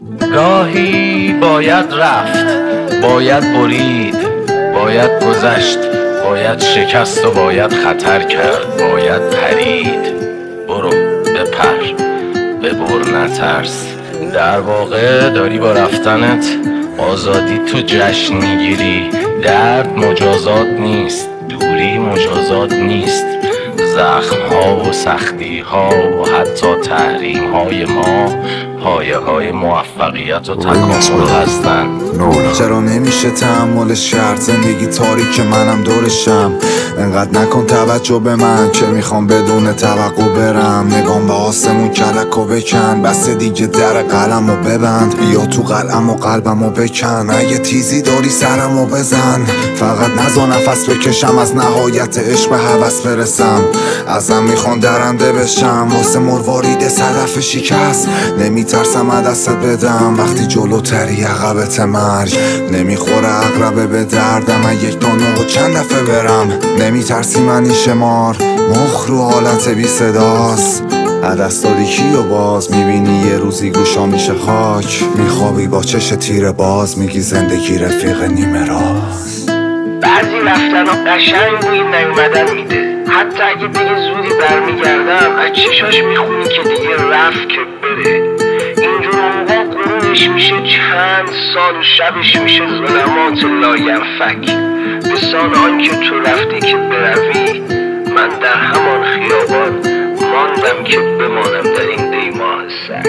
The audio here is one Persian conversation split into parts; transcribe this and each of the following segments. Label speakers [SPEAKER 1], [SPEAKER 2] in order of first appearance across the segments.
[SPEAKER 1] گاهی باید رفت، باید برید، باید گذشت، باید شکست و باید خطر کرد، باید پرید. برو بپر، ببر نترس. در واقع داری با رفتنت آزادی تو جشن میگیری. درد مجازات نیست، دوری مجازات نیست. زخم ها و سختی ها و حتی تحریم های ما پایه های موفقیت و تکامل هستن.
[SPEAKER 2] چرا نمیشه تحملش کرد؟ زندگی تاریک منم دورشم. انقدر نکن توجه به من که میخوام بدون توقع برم. نگام به آسمون کلکو بکن، بس دیگه در قلمو ببند. بیا تو قلم و قلبمو بکن، اگه تیزی داری سرمو بزن. فقط نزا نفس بکشم، از نهایت عشق به هوس برسم. ازم میخوان درنده بشم واسه مروارید صدف شکست. نمیترسم دستت بدم وقتی جلوتری عقبت مرگ. نمیخوره عقربه به دردم، یک دانو و چند دفعه برم. نمیترسی منی شمار، مخ رو حالت بی صداست. دست دادی کیو باز میبینی یه روزی گوشا میشه خاک. میخوابی با چش تیر باز، میگی زندگی رفیق نیمه راست.
[SPEAKER 1] بعضی رفتن ها قشنگ بوی نیومدن میده. حتی اگه دیگه زودی برمیگردم از چشاش میخونی که دیگه رفت که بره. اینجور موقع غروبش میشه چند سال، شبش میشه ظلمات لاینفک. به سان آن که تو رفتی که بروی، من در همان خیابان ماندم که بمانم در این دیماه سر.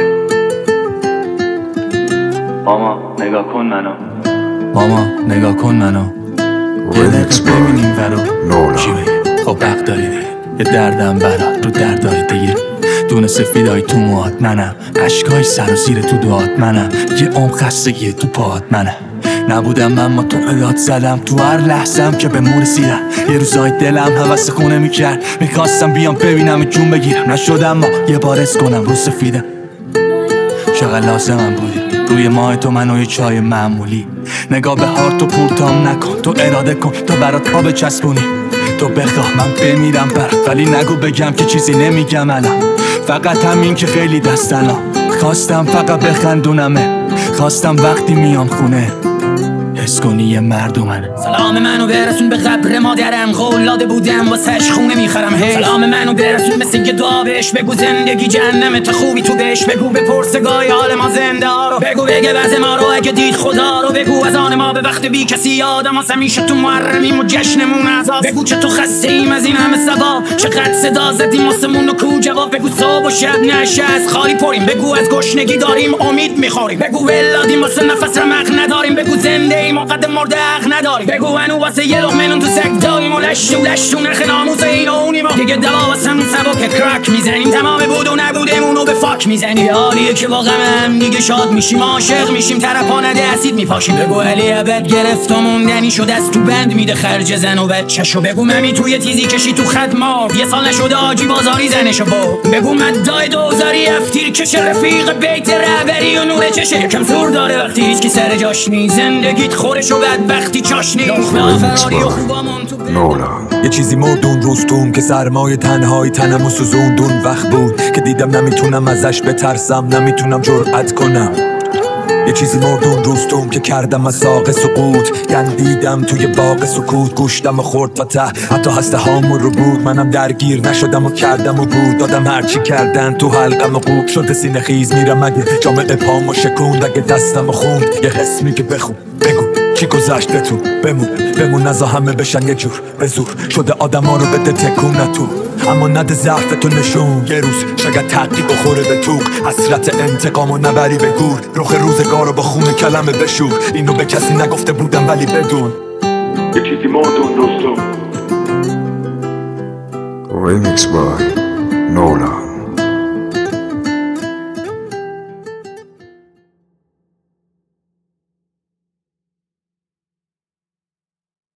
[SPEAKER 3] ماما نگاه کن منو، ماما نگاه کن منو. یه دقیقه ببینیم ورا چی بگیم. خب حق داری دیگه، یه دردم برات رو دردای دیگه. دونه سفیدای تو موات منم، عشقای سر و زیر تو دعات منم. یه عمر خستگی تو پاهات منم. نبودم اما تو عدات زدم تو هر لحظم که به مور رسیدم. یه روزای دلم حوث خونه میکرد، میخواستم بیام ببینم جون بگیرم. نشدم اما یه بار اس کنم رو سفیدم. چقدر لازمم بودی روی ماه تو منو یه چای معمولی. نگاه به هار تو پورتام نکن، تو اراده کن تا برات پا بچسبونی. تو بخواه من بمیرم برات، ولی نگو بگم که چیزی نمیگم الان. فقط همین که خیلی دستنا خواستم فقط بخندونمه. خواستم وقتی میام خونه حس کنی یه مردمنه.
[SPEAKER 4] سلام منو برسون به قبر مادرم، قولاده بودم واسش خونه میخرم. سلام منو برسون مثل که دعا بهش بگو زندگی جهنمه تا خوبی تو بهش بگو. به پرسگاه حال ما زنده ها رو بگو، بگه وضع ما رو اگه دید خدا رو بگو. از آن ما به وقت بی کسی آدم هست، همیشه تو محرمیم و جشنمون عذاب. بگو چه تو خسته ایم از این همه سبا، چقدر صدا زدیم واسمون و کو جواب. بگو صبح و شب نشه از خالی پریم، بگو از گشنگی داریم امید میخوریم. بگو ولادیم واسه نفس رمق نداریم، بگو زنده قد مرده حق نداری. بگو هنو واسه یه لقمه نون تو سگ داییم و لشتو نرخ ناموس این و اونیم. دیگه دوا واسم سبک کرک میزنیم، تمام بود و نبودمونو به فاک میزنیم. حالیه که واقعا هم دیگه شاد میشیم، عاشق میشیم، طرفا نده اسید میپاشیم. بگو علی ابد گرفت و موندنی شد، از تو بند میده خرج زن و بچه‌شو. بگو ممی توی تیزی کشی تو خط مار، یه سال نشده آجی بازاری زنشو با. بگو مدای دوزاری افتیر کشه، رفیق بیت رهبری و نور چشه. یکم زور داره وقتی هیچ کی سر جاش نی، زندگیت خورشو بدبختی چاشنی.
[SPEAKER 5] یه چیزی مردون روستون که سرمایه تنهای تنمو سوزوندون. وقت بود که دیدم نمیتونم ازش بترسم، نمیتونم جرأت کنم. یه چیزی مردون روستون که کردم از ساق سقوط. گندیدم توی باغ سکوت، گوشتم و خورد تا ته، حتی هسته هامون رو بود. منم درگیر نشدم و کردم و بود دادم هرچی کردن تو حلقم و قوب شد. سینه خیز میرم اگه جامعه پامو شکوند، اگه دستم خوند یه حس میگه بخون. بگو چی گذشته تو بمون نزا همه بشن یه جور به زور شده آدم ها رو بده تکون نتو. اما نده ضعف تو نشون، یه روز شاید تقی بخوره به توق. حسرت انتقامو نبری به گور، رخ روزگارو با خون کلمه بشور. اینو به کسی نگفته بودم ولی بدون یه چیزی مردون رستم.
[SPEAKER 2] Remix by Nola.